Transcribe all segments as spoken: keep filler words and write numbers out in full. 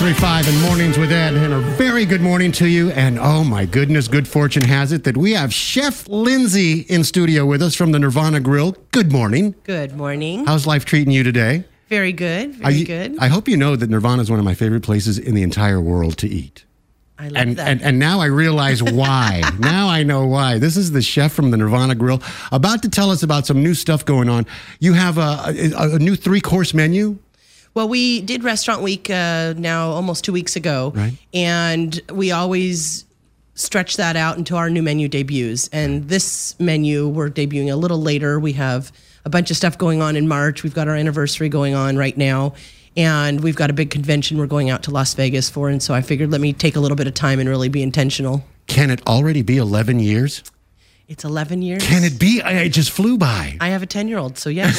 three five and Mornings with Ed, and a very good morning to you. And oh my goodness, good fortune has it that we have Chef Lindsay in studio with us from the Nirvana Grill. Good morning. Good morning. How's life treating you today? Very good. Very I, good. I hope you know that Nirvana is one of my favorite places in the entire world to eat. I love And, that. and and now I realize why. Now I know why. This is the chef from the Nirvana Grill about to tell us about some new stuff going on. You have a, a, a new three-course menu? Well, we did Restaurant Week uh, now almost two weeks ago. Right. And we always stretch that out until our new menu debuts. And this menu, we're debuting a little later. We have a bunch of stuff going on in March. We've got our anniversary going on right now. And we've got a big convention we're going out to Las Vegas for. And so I figured let me take a little bit of time and really be intentional. Can it already be eleven years? It's eleven years. Can it be? I- It just flew by. I have a ten-year-old, so yes.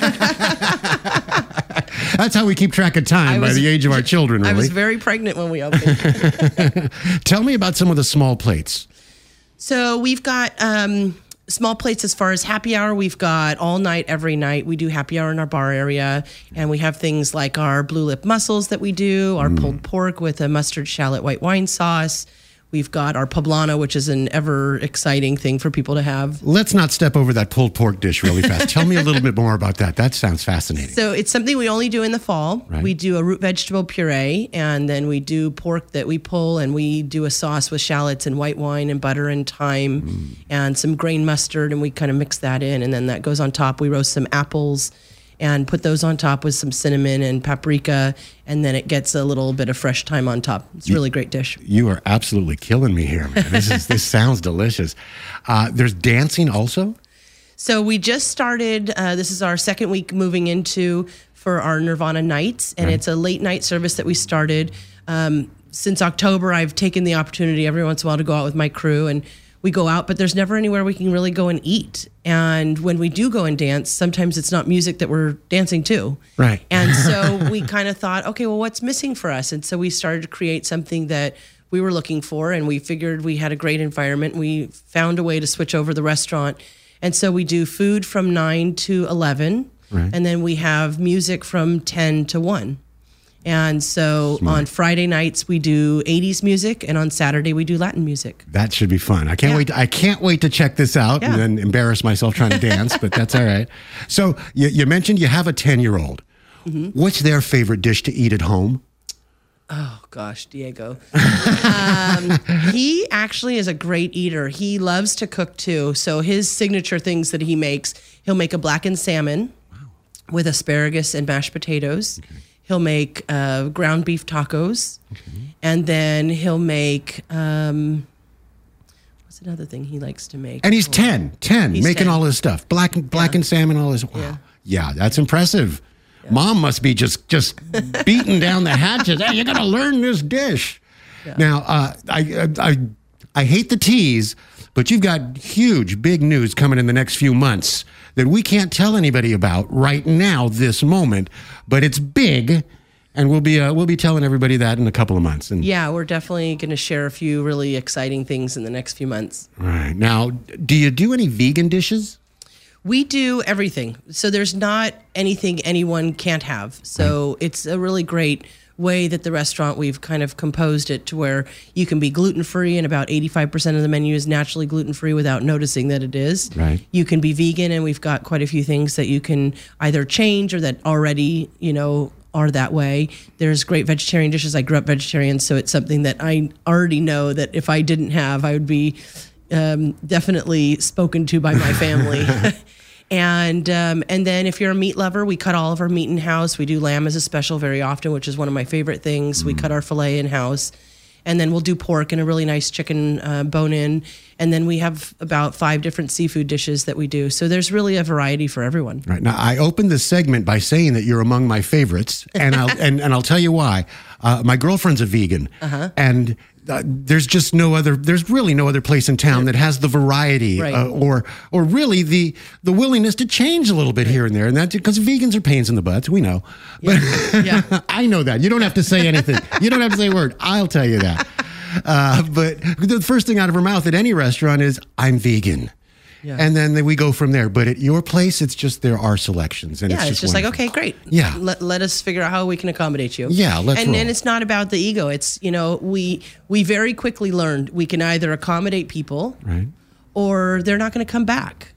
That's how we keep track of time, I by was- the age of our children, I really. was very pregnant when we opened. Tell me about some of the small plates. So we've got um, small plates as far as happy hour. We've got all night, every night. We do happy hour in our bar area. And we have things like our blue lip mussels that we do, our pulled pork with a mustard shallot white wine sauce. We've got our poblano, which is an ever exciting thing for people to have. Let's not step over that pulled pork dish really fast. Tell me a little bit more about that. That sounds fascinating. So it's something we only do in the fall. Right. We do a root vegetable puree, and then we do pork that we pull, and we do a sauce with shallots and white wine and butter and thyme mm. and some grain mustard, and we kind of mix that in, and then that goes on top. We roast some apples and put those on top with some cinnamon and paprika, and then it gets a little bit of fresh thyme on top. It's a really great dish. You are absolutely killing me here, man. This is this sounds delicious. Uh, there's dancing also? So we just started, uh, this is our second week moving into for our Nirvana Nights, and Right. it's a late night service that we started. Um, since October, I've taken the opportunity every once in a while to go out with my crew, and we go out, but there's never anywhere we can really go and eat. And when we do go and dance, sometimes it's not music that we're dancing to. Right. And so we kind of thought, okay, well, what's missing for us? And so we started to create something that we were looking for, and we figured we had a great environment. We found a way to switch over the restaurant. And so we do food from nine to eleven, Right. and then we have music from ten to one. And so Smart. on Friday nights we do eighties music, and on Saturday we do Latin music. That should be fun. I can't Yeah. wait. I can't wait to check this out Yeah. and then embarrass myself trying to dance, but that's all right. So you, you mentioned you have a ten-year-old. Mm-hmm. What's their favorite dish to eat at home? Oh gosh, Diego. um, he actually is a great eater. He loves to cook too. So his signature things that he makes, he'll make a blackened salmon with asparagus and mashed potatoes. Okay. He'll make uh, ground beef tacos, Okay. and then he'll make um, what's another thing he likes to make? And he's Oh. ten, ten, He's making ten. all this stuff. Black, black and salmon, all this. Wow. Yeah. Yeah, that's impressive. Mom must be just just beating down the hatches. Hey, you're going to learn this dish. Yeah. Now, uh, I, I I hate the tease, but you've got huge, big news coming in the next few months that we can't tell anybody about right now, this moment. But it's big, and we'll be uh, we'll be telling everybody that in a couple of months. And Yeah, we're definitely going to share a few really exciting things in the next few months. right now, do you do any vegan dishes? We do everything. So there's not anything anyone can't have. So it's a really great way that the restaurant, we've kind of composed it to where you can be gluten-free, and about eighty-five percent of the menu is naturally gluten-free without noticing that it is. Right. You can be vegan, and we've got quite a few things that you can either change or that already, you know, are that way. There's great vegetarian dishes. I grew up vegetarian, so it's something that I already know that if I didn't have, I would be um, definitely spoken to by my family. And um, and then if you're a meat lover, we cut all of our meat in-house. We do lamb as a special very often, which is one of my favorite things. Mm. We cut our filet in-house. And then we'll do pork and a really nice chicken uh, bone-in. And then we have about five different seafood dishes that we do. So there's really a variety for everyone. Right. Now, I opened this segment by saying that you're among my favorites, and I'll and, and I'll tell you why. Uh, my girlfriend's a vegan, Uh-huh. and uh, there's just no other. There's really no other place in town that has the variety, Right. uh, or or really the the willingness to change a little bit here and there, and that's because vegans are pains in the butts. We know, but Yeah. I know that. You don't have to say anything. You don't have to say a word. I'll tell you that. Uh, but the first thing out of her mouth at any restaurant is, "I'm vegan." Yeah. And then we go from there. But at your place, it's just there are selections. And Yeah, it's it's just, just like, wonderful. okay, great. Yeah. Let, let us figure out how we can accommodate you. Yeah, let's And roll. then it's not about the ego. It's, you know, we we very quickly learned we can either accommodate people Right. or they're not going to come back.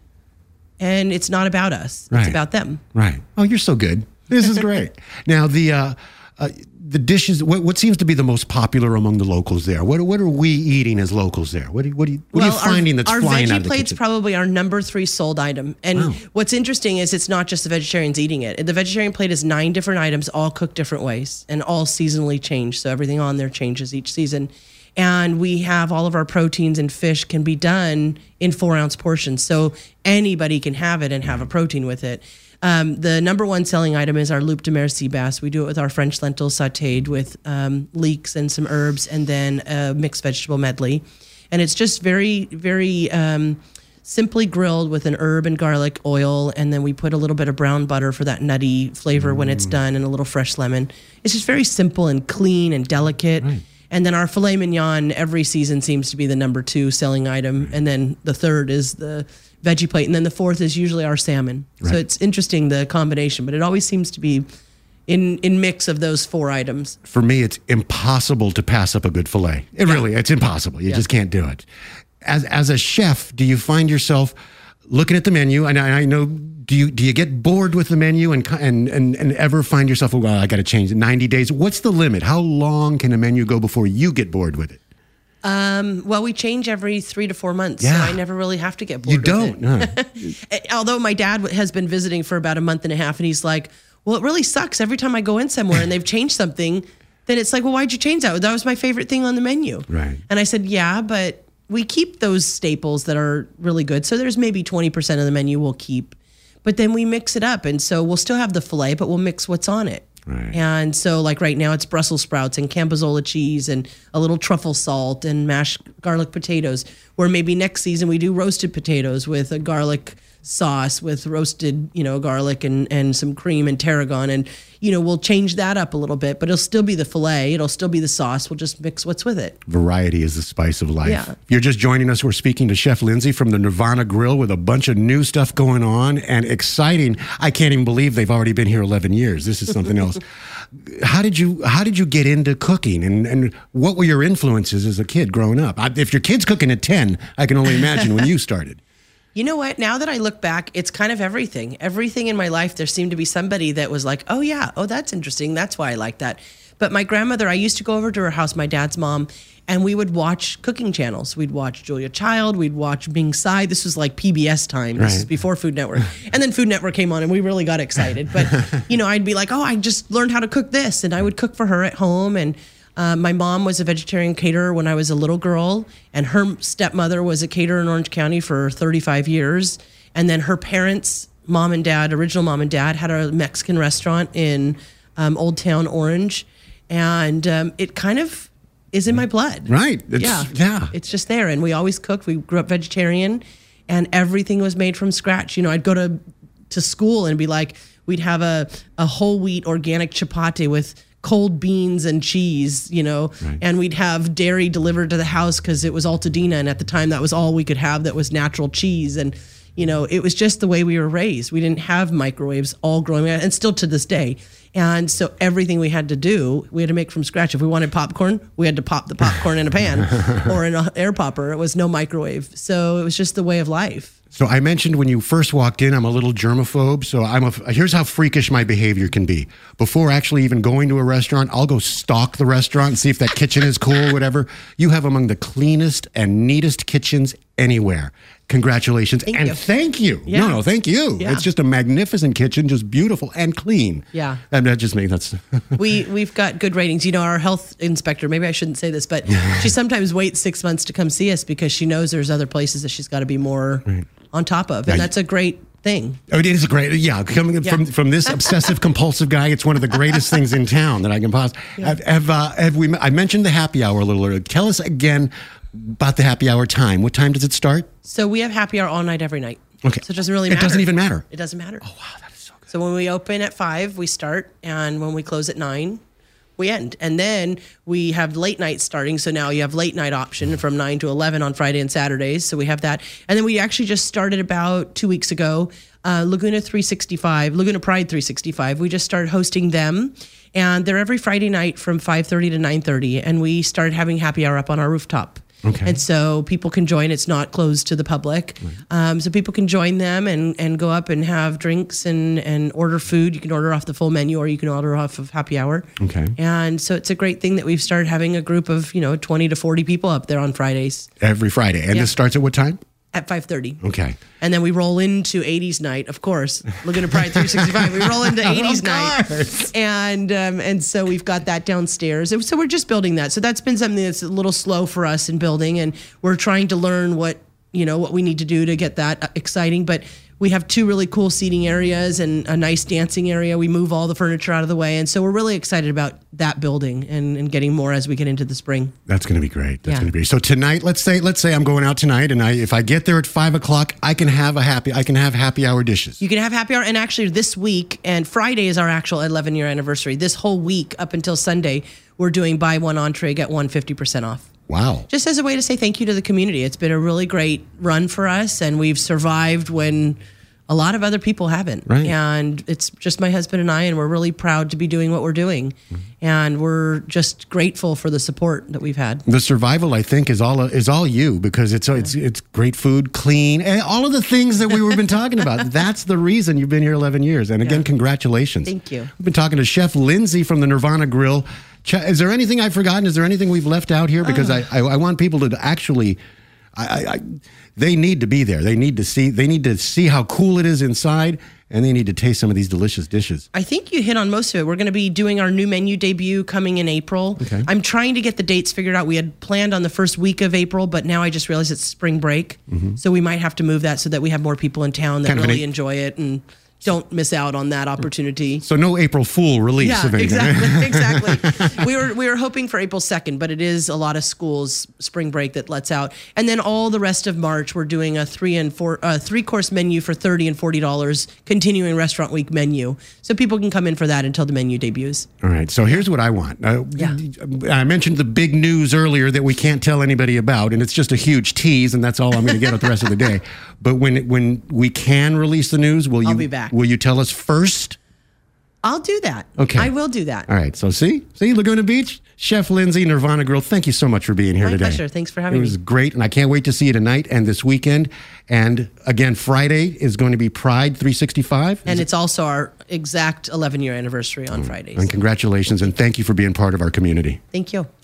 And it's not about us. Right. It's about them. Right. Oh, you're so good. This is great. Now, the uh, uh, the dishes, what, what seems to be the most popular among the locals there? What, what are we eating as locals there? What, do you- what, do you, what Well, are you finding that's our, flying our out veggie of the plate's kitchen? probably our number three sold item. And Wow. what's interesting is it's not just the vegetarians eating it. The vegetarian plate is nine different items, all cooked different ways and all seasonally changed. So everything on there changes each season. And we have all of our proteins and fish can be done in four ounce portions. So anybody can have it and have a protein with it. Um, the number one selling item is our loup de mer sea bass. We do it with our French lentils sauteed with um, leeks and some herbs and then a mixed vegetable medley. And it's just very, very um, simply grilled with an herb and garlic oil. And then we put a little bit of brown butter for that nutty flavor mm. when it's done and a little fresh lemon. It's just very simple and clean and delicate. Right. And then our filet mignon every season seems to be the number two selling item. And then the third is the veggie plate. And then the fourth is usually our salmon. Right. So it's interesting, the combination, but it always seems to be in, in mix of those four items. For me, it's impossible to pass up a good filet. It yeah. really, it's impossible. You yeah. just can't do it. As as a chef, do you find yourself looking at the menu? And I, I know, do you do you get bored with the menu and and and, and ever find yourself, oh, well, I got to change it? ninety days. What's the limit? How long can a menu go before you get bored with it? Um, well, we change every three to four months, yeah. so I never really have to get bored you with don't, it. No. Although my dad has been visiting for about a month and a half, and he's like, well, it really sucks. Every time I go in somewhere and they've changed something, then it's like, well, why'd you change that? That was my favorite thing on the menu. Right. And I said, yeah, but we keep those staples that are really good. So there's maybe twenty percent of the menu we'll keep, but then we mix it up. And so we'll still have the filet, but we'll mix what's on it. Right. And so like right now it's Brussels sprouts and Cambozola cheese and a little truffle salt and mashed garlic potatoes, where maybe next season we do roasted potatoes with a garlic sauce with roasted, you know, garlic and, and some cream and tarragon. And, you know, we'll change that up a little bit, but it'll still be the filet. It'll still be the sauce. We'll just mix what's with it. Variety is the spice of life. Yeah. If you're just joining us, we're speaking to Chef Lindsay from the Nirvana Grill with a bunch of new stuff going on and exciting. I can't even believe they've already been here eleven years. This is something else. How did you how did you get into cooking, and, and what were your influences as a kid growing up? I, if your kid's cooking at ten, I can only imagine when you started. You know what? Now that I look back, it's kind of everything. Everything in my life, there seemed to be somebody that was like, oh, yeah, oh, that's interesting. That's why I like that. But my grandmother, I used to go over to her house, my dad's mom, and we would watch cooking channels. We'd watch Julia Child. We'd watch Ming Tsai. This was like P B S time. This right. was before Food Network. And then Food Network came on and we really got excited. But, you know, I'd be like, oh, I just learned how to cook this. And I would cook for her at home. And Uh, my mom was a vegetarian caterer when I was a little girl, and her stepmother was a caterer in Orange County for thirty-five years. And then her parents, mom and dad, original mom and dad, had a Mexican restaurant in um, Old Town Orange. And um, it kind of is in my blood. Right. It's, yeah. Yeah. It's just there. And we always cooked. We grew up vegetarian, and everything was made from scratch. You know, I'd go to, to school and be like, we'd have a, a whole wheat organic chapati with cold beans and cheese, you know, right. and we'd have dairy delivered to the house because it was Altadena, and at the time that was all we could have that was natural cheese. And, you know, it was just the way we were raised. We didn't have microwaves all growing up, and still to this day. And so everything we had to do, we had to make from scratch. If we wanted popcorn, we had to pop the popcorn in a pan or in an air popper. It was no microwave. So it was just the way of life. So I mentioned when you first walked in, I'm a little germaphobe. So I'm a, here's how freakish my behavior can be. Before actually even going to a restaurant, I'll go stalk the restaurant and see if that kitchen is cool or whatever. You have among the cleanest and neatest kitchens anywhere. Congratulations. Thank and you. thank you. Yeah. No, no, thank you. Yeah. It's just a magnificent kitchen, just beautiful and clean. Yeah. And that just means that's... we, we've got good ratings. You know, our health inspector, maybe I shouldn't say this, but she sometimes waits six months to come see us because she knows there's other places that she's got to be more right. on top of. And yeah. that's a great thing. Oh, it is a great, yeah. Coming yeah. from from this obsessive compulsive guy, it's one of the greatest things in town that I can possibly. Yeah. Have, have, uh, have we? I mentioned the happy hour a little earlier. Tell us again about the happy hour time. What time does it start? So we have happy hour all night, every night. Okay. So it doesn't really matter. It doesn't even matter. It doesn't matter. Oh wow, that is so good. So when we open at five, we start, and when we close at nine, we end. And then we have late nights starting. So now you have late night option from nine to eleven on Friday and Saturdays. So we have that. And then we actually just started about two weeks ago, uh, Laguna three sixty-five, Laguna Pride three sixty-five. We just started hosting them. And they're every Friday night from five thirty to nine thirty. And we started having happy hour up on our rooftop. Okay. And so people can join. It's not closed to the public. Right. Um, so people can join them and, and go up and have drinks and, and order food. You can order off the full menu or you can order off of happy hour. Okay. And so it's a great thing that we've started having a group of, you know, twenty to forty people up there on Fridays. Every Friday. And yeah. this starts at what time? At five thirty. Okay. And then we roll into eighties night, of course. Laguna Pride three sixty-five. We roll into eighties night. And um, and so we've got that downstairs. So we're just building that. So that's been something that's a little slow for us in building. And we're trying to learn what, you know, what we need to do to get that exciting. But we have two really cool seating areas and a nice dancing area. We move all the furniture out of the way. And so we're really excited about that building and, and getting more as we get into the spring. That's going to be great. That's Yeah. going to be so tonight. Let's say let's say I'm going out tonight, and I if I get there at five o'clock, I can have a happy I can have happy hour dishes. You can have happy hour. And actually this week, and Friday is our actual eleven year anniversary. This whole week up until Sunday, we're doing buy one entree, get one fifty percent off. Wow. Just as a way to say thank you to the community. It's been a really great run for us, and we've survived when a lot of other people haven't. Right. And it's just my husband and I, and we're really proud to be doing what we're doing. Mm-hmm. And we're just grateful for the support that we've had. The survival, I think, is all is all you because it's it's it's great food, clean, and all of the things that we were been talking about. That's the reason you've been here eleven years. And again, Yeah. congratulations. Thank you. We've been talking to Chef Lindsay from the Nirvana Grill. Is there anything I've forgotten? Is there anything we've left out here? Because uh. I, I I want people to actually. I, I, I, they need to be there. They need to see. They need to see how cool it is inside, and they need to taste some of these delicious dishes. I think you hit on most of it. We're going to be doing our new menu debut coming in April. Okay. I'm trying to get the dates figured out. We had planned on the first week of April, but now I just realized it's spring break, mm-hmm. so we might have to move that so that we have more people in town that kind really an, enjoy it and don't miss out on that opportunity. So no April Fool release yeah, of anything. exactly, exactly. We were we were hoping for April second, but it is a lot of schools spring break that lets out. And then all the rest of March, we're doing a three and four uh, three course menu for thirty and forty dollars, continuing restaurant week menu, so people can come in for that until the menu debuts. All right. So here's what I want. Uh, Yeah. I mentioned the big news earlier that we can't tell anybody about, and it's just a huge tease, and that's all I'm going to get with the rest of the day. But when when we can release the news, will you? I'll be back. Will you tell us first? I'll do that. Okay. I will do that. All right. So see, see Laguna Beach, Chef Lindsay, Nirvana Grill. Thank you so much for being here My today. pleasure. Thanks for having me. me. It was great, and I can't wait to see you tonight and this weekend. And again, Friday is going to be Pride three sixty-five, And is it's also our exact eleven year anniversary on Fridays. And congratulations, and thank you for being part of our community. Thank you.